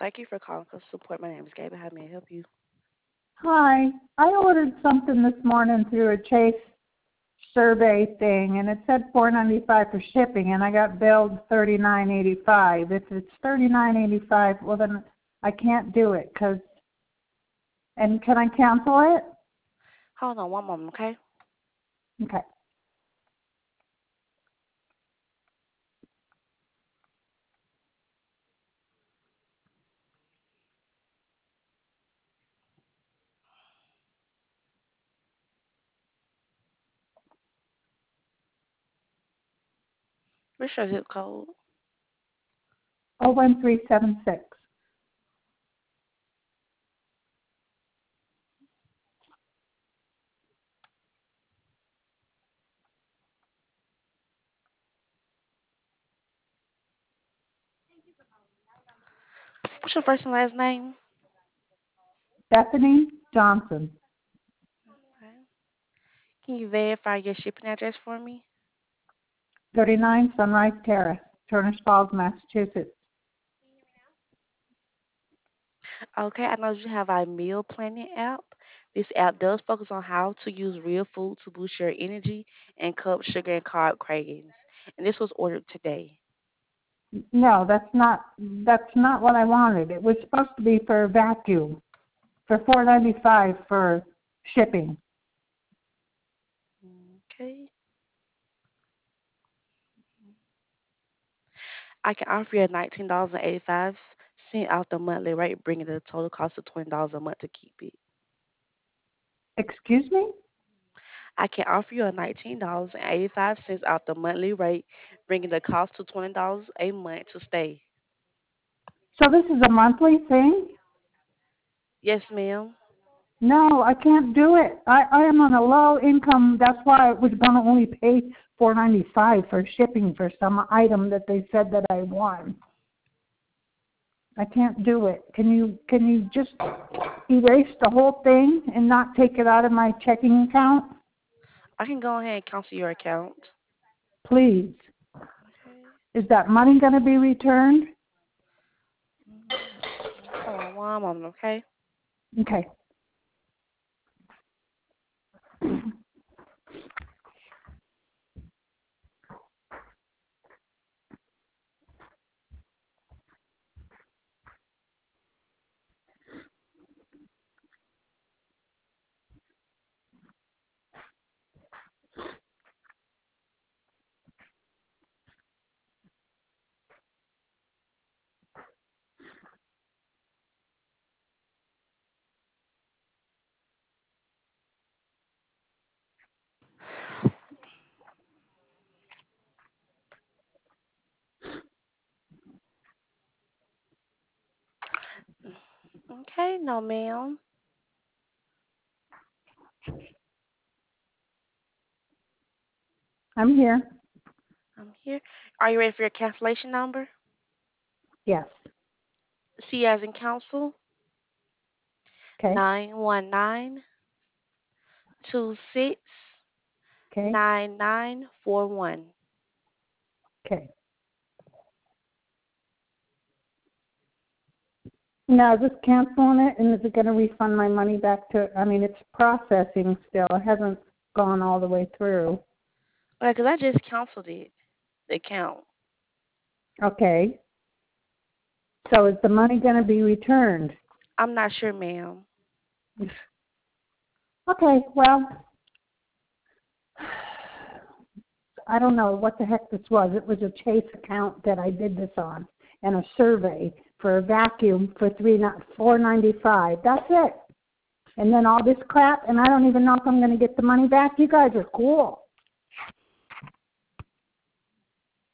Thank you for calling customer support. My name is Gabe. How may I help you? Hi. I ordered something this morning through a Chase survey thing, and it said $4.95 for shipping, and I got billed $39.85. If it's $39.85, well then I can't do it. And can I cancel it? Hold on one moment, okay? Okay. What's your zip code? 01376. What's your first and last name? Bethany Johnson. Okay. Can you verify your shipping address for me? 39 Sunrise Terrace, Turners Falls, Massachusetts. Okay, I know you have our meal planning app. This app does focus on how to use real food to boost your energy and curb sugar and carb cravings. And this was ordered today. No, that's not what I wanted. It was supposed to be for a vacuum, for $4.95 for shipping. Okay. I can offer you $19.85 off the monthly rate, bringing the total cost to $20 a month to keep it. Excuse me? I can offer you a $19.85 off the monthly rate, bringing the cost to $20 a month to stay. So this is a monthly thing? Yes, ma'am. No, I can't do it. I am on a low income. That's why I was going to only pay $4.95 for shipping for some item that they said that I won. I can't do it. Can you just erase the whole thing and not take it out of my checking account? I can go ahead and cancel your account. Please. Okay. Is that money going to be returned? Hold on one moment, okay? Okay. Okay, no, ma'am. I'm here. I'm here. Are you ready for your cancellation number? Yes. C as in council, Okay. Okay. 919-26-9941. Okay. Now, is this canceling it, and is it going to refund my money back to, I mean, it's processing still. It hasn't gone all the way through. Okay, because I just canceled it, the account. Okay. So is the money going to be returned? I'm not sure, ma'am. Okay, well, I don't know what the heck this was. It was a Chase account that I did this on, and a survey for a vacuum for $4.95. That's it. And then all this crap, and I don't even know if I'm going to get the money back. You guys are cool.